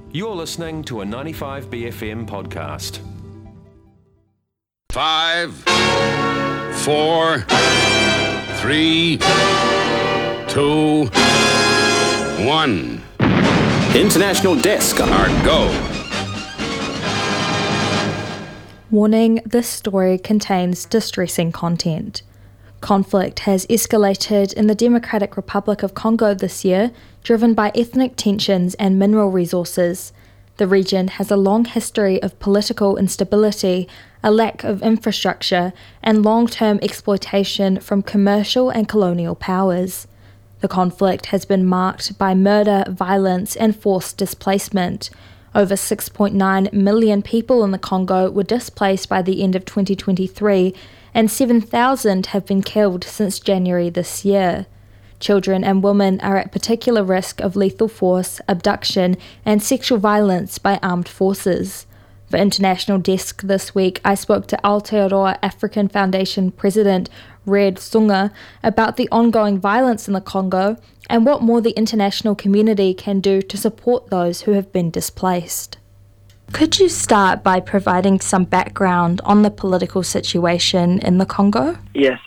You're listening to a 95BFM podcast. 5, 4, 3, 2, 1. International Desk. Our go. Warning, this story contains distressing content. Conflict has escalated in the Democratic Republic of Congo this year, driven by ethnic tensions and mineral resources. The region has a long history of political instability, a lack of infrastructure, and long-term exploitation from commercial and colonial powers. The conflict has been marked by murder, violence, and forced displacement. Over 6.9 million people in the Congo were displaced by the end of 2023, and 7,000 have been killed since January this year. Children and women are at particular risk of lethal force, abduction, and sexual violence by armed forces. For International Desk this week, I spoke to Aotearoa African Foundation President Red Sunga about the ongoing violence in the Congo and what more the international community can do to support those who have been displaced. Could you start by providing some background on the political situation in the Congo? Yes.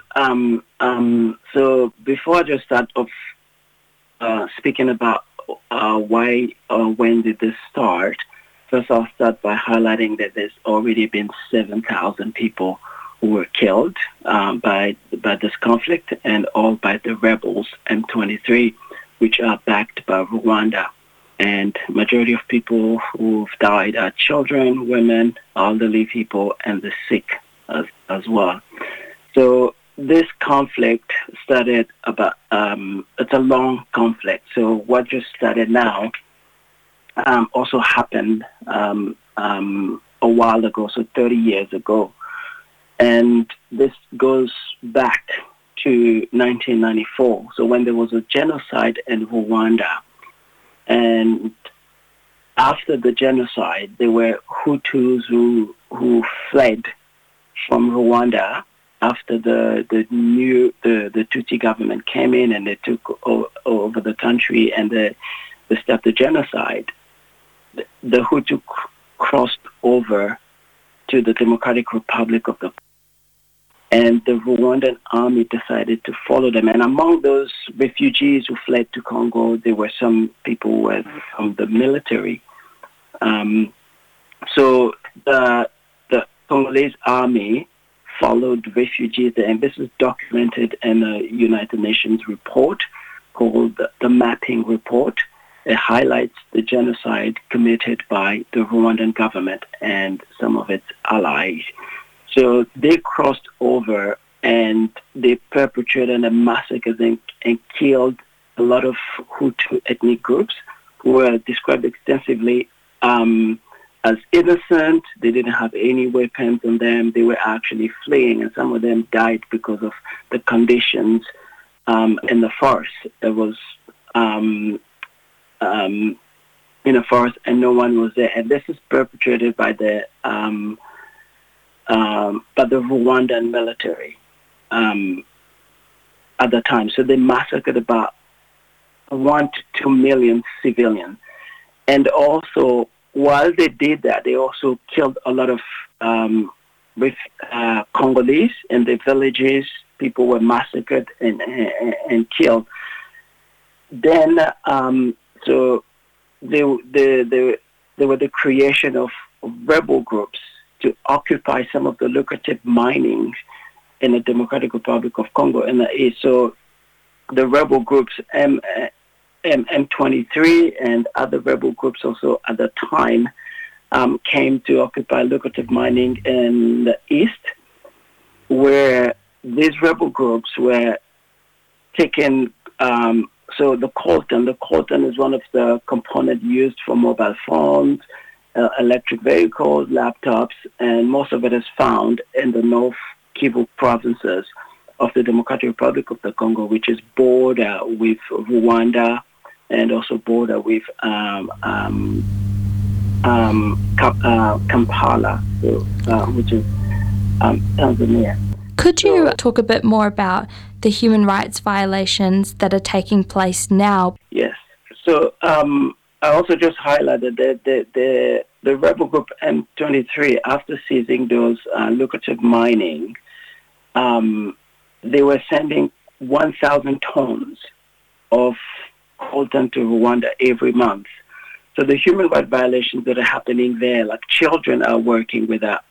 So before I just start off speaking about why or when did this start, first I'll start by highlighting that there's already been 7,000 people who were killed by this conflict, and all by the rebels M23, which are backed by Rwanda. And majority of people who've died are children, women, elderly people, and the sick as well. So this conflict started about, it's a long conflict. So what just started now also happened a while ago, so 30 years ago. And this goes back to 1994, so when there was a genocide in Rwanda. And after the genocide, there were Hutus who fled from Rwanda after the Tutsi government came in and they took over the country and they started genocide. The Hutu crossed over to the Democratic Republic of the and the Rwandan army decided to follow them. And among those refugees who fled to Congo, there were some people who were from the military. So the Congolese army followed refugees there, and this is documented in a United Nations report called the Mapping Report. It highlights the genocide committed by the Rwandan government and some of its allies. So they crossed over and they perpetrated a massacre and killed a lot of Hutu ethnic groups who were described extensively as innocent. They didn't have any weapons on them. They were actually fleeing, and some of them died because of the conditions in the forest. There was in a forest and no one was there. And this is perpetrated by the Rwandan military at the time. So they massacred about 1 to 2 million civilians. And also, while they did that, they also killed a lot of Congolese in the villages. People were massacred and killed. Then, so there were the creation of rebel groups to occupy some of the lucrative mining in the Democratic Republic of Congo in the east. So the rebel groups M23 and other rebel groups also at the time came to occupy lucrative mining in the east, where these rebel groups were taken. So the coltan is one of the components used for mobile phones, electric vehicles, laptops, and most of it is found in the North Kivu provinces of the Democratic Republic of the Congo, which is border with Rwanda and also border with Kampala, which is Tanzania. Could you talk a bit more about the human rights violations that are taking place now? Yes. So I also just highlighted that the rebel group M23, after seizing those lucrative mining, they were sending 1,000 tons of coltan to Rwanda every month. So the human rights violations that are happening there, like children are working without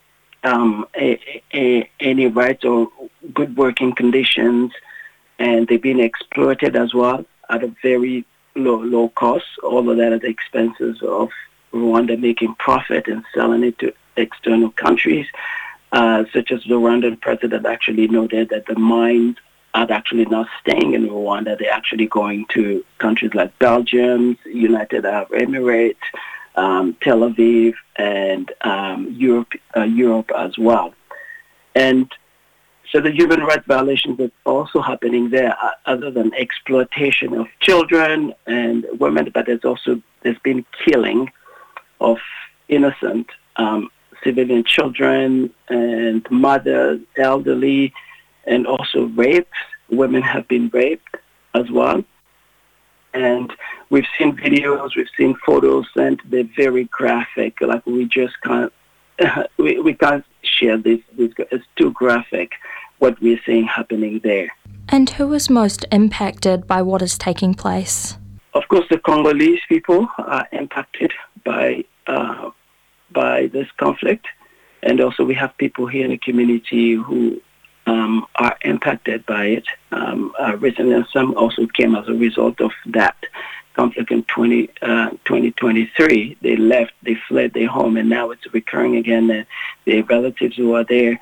any rights or good working conditions, and they're being exploited as well at a very low cost, all of that at the expenses of Rwanda making profit and selling it to external countries, such as the Rwandan president actually noted that the mines are actually not staying in Rwanda. They're actually going to countries like Belgium, United Arab Emirates, Tel Aviv, and Europe as well. And so the human rights violations that are also happening there, other than exploitation of children and women, but there's been killing of innocent civilian children and mothers, elderly, and also rapes. Women have been raped as well. And we've seen videos, we've seen photos, and they're very graphic. Like we just can't, we can't share this. It's too graphic what we're seeing happening there. And who is most impacted by what is taking place? Of course, the Congolese people are impacted by this conflict, and also we have people here in the community who are impacted by it recently, and some also came as a result of that conflict in 2023. They fled their home, and now it's recurring again. Their relatives who are there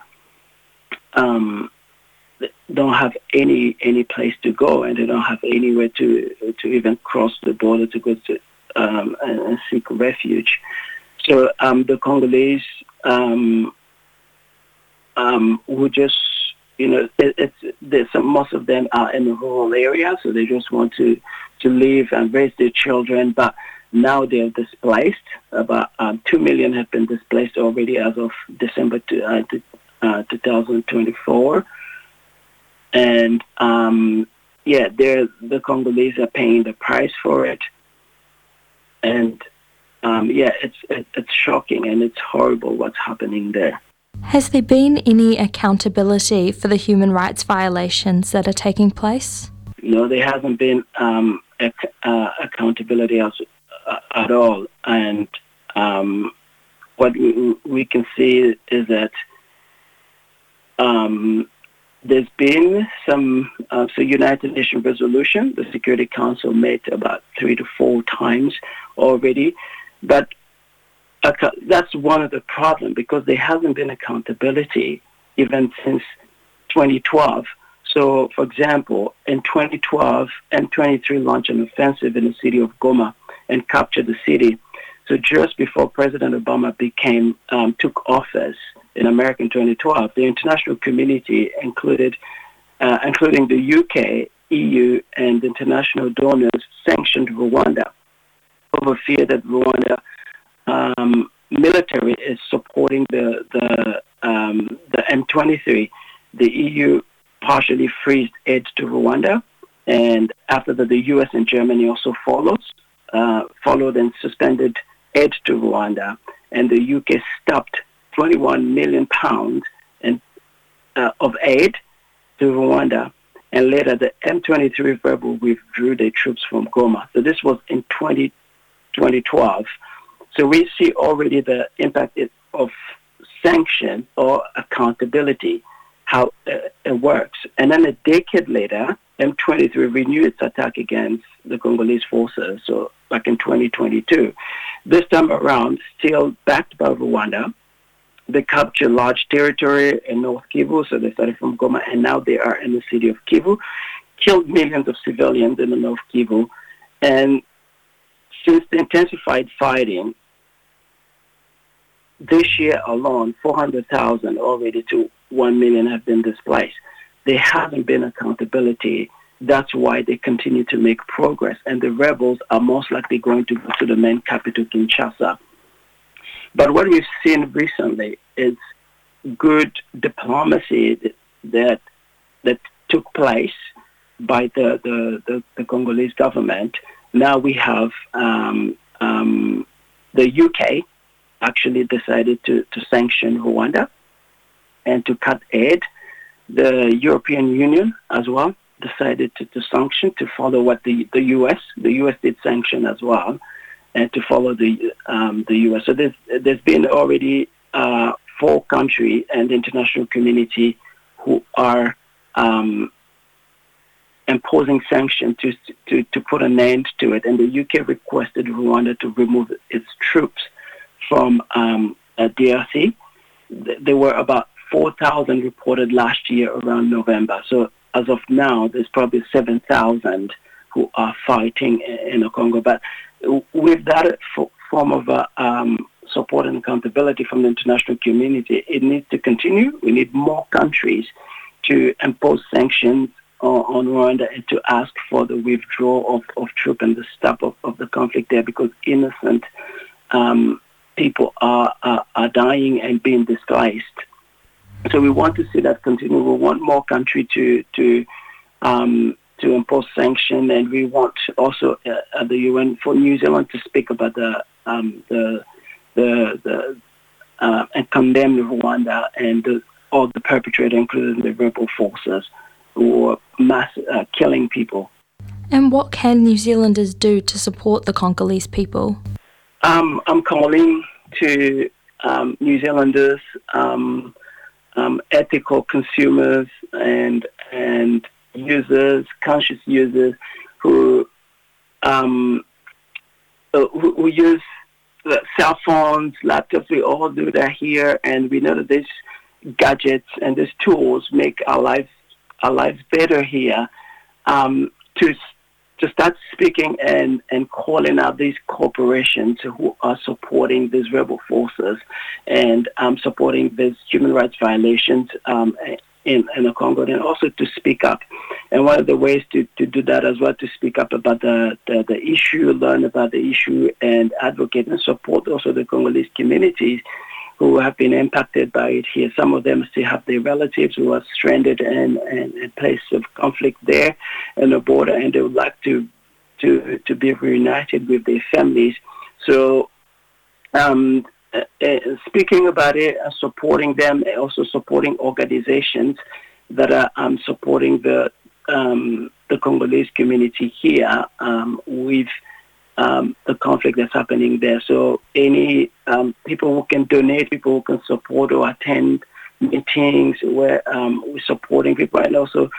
don't have any place to go, and they don't have anywhere to even cross the border to go to and seek refuge. So the Congolese who just, most of them are in the rural area, so they just want to live and raise their children, but now they're displaced. About 2 million have been displaced already as of December 2024. And the Congolese are paying the price for it. And it's shocking and it's horrible what's happening there. Has there been any accountability for the human rights violations that are taking place? No, there hasn't been accountability at all. And what we can see is that there's been some United Nations resolution. The Security Council met about 3 to 4 times already, but that's one of the problems, because there hasn't been accountability even since 2012. So, for example, in 2012, M23 launched an offensive in the city of Goma and captured the city. So just before President Obama took office in America in 2012, the international community, including the UK, EU, and international donors, sanctioned Rwanda over fear that Rwanda military is supporting the M23. The EU partially freezed aid to Rwanda, and after that, the US and Germany also followed and suspended aid to Rwanda, and the UK stopped 21 million pounds of aid to Rwanda, and later the M23 rebel withdrew their troops from Goma. So this was in 2012. So we see already the impact of sanction or accountability, how it works. And then a decade later, M23 renewed its attack against the Congolese forces, so back in 2022. This time around, still backed by Rwanda, they captured large territory in North Kivu, so they started from Goma, and now they are in the city of Kivu, killed millions of civilians in the North Kivu, and since the intensified fighting, this year alone, 400,000 already to 1 million have been displaced. There hasn't been accountability. That's why they continue to make progress. And the rebels are most likely going to go to the main capital, Kinshasa. But what we've seen recently is good diplomacy that took place by the Congolese government now we have the UK actually decided to sanction Rwanda and to cut aid. The European Union as well decided to sanction, to follow what the US did sanction as well, and to follow the US. So there's been already 4 countries and the international community who are imposing sanctions to put an end to it. And the UK requested Rwanda to remove its troops from DRC. There were about 4,000 reported last year around November. So as of now, there's probably 7,000 who are fighting in the Congo. But with that form of support and accountability from the international community, it needs to continue. We need more countries to impose sanctions on Rwanda and to ask for the withdrawal of troops and the stop of the conflict there, because innocent people are dying and being displaced. So we want to see that continue. We want more countries to impose sanctions, and we want also at the UN for New Zealand to speak about and condemn Rwanda and all the perpetrators, including the rebel forces, who are mass killing people. And what can New Zealanders do to support the Congolese people? I'm calling to New Zealanders, ethical consumers and users, conscious users who use cell phones, laptops. We all do that here, and we know that these gadgets and these tools make our lives better here. To start speaking and calling out these corporations who are supporting these rebel forces and supporting these human rights violations in the Congo, and also to speak up. And one of the ways to do that as well, to speak up about the issue, learn about the issue, and advocate and support also the Congolese communities who have been impacted by it here. Some of them still have their relatives who are stranded in a place of conflict there in the border, and they would like to be reunited with their families. So speaking about it, supporting them, and also supporting organizations that are supporting the Congolese community here with the conflict that's happening there. So any people who can donate, people who can support or attend meetings where we're supporting people, and also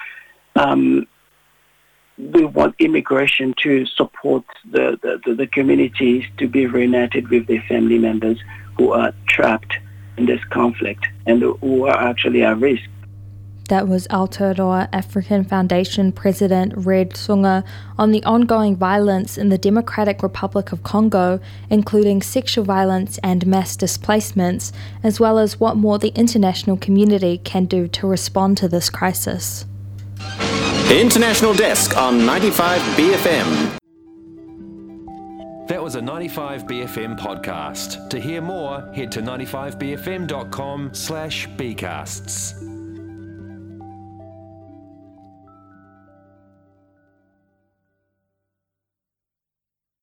we want immigration to support the communities to be reunited with their family members who are trapped in this conflict and who are actually at risk. That was Aotearoa African Foundation President Red Sunga on the ongoing violence in the Democratic Republic of Congo, including sexual violence and mass displacements, as well as what more the international community can do to respond to this crisis. International Desk on 95 BFM. That was a 95BFM podcast. To hear more, head to 95bfm.com/bcasts.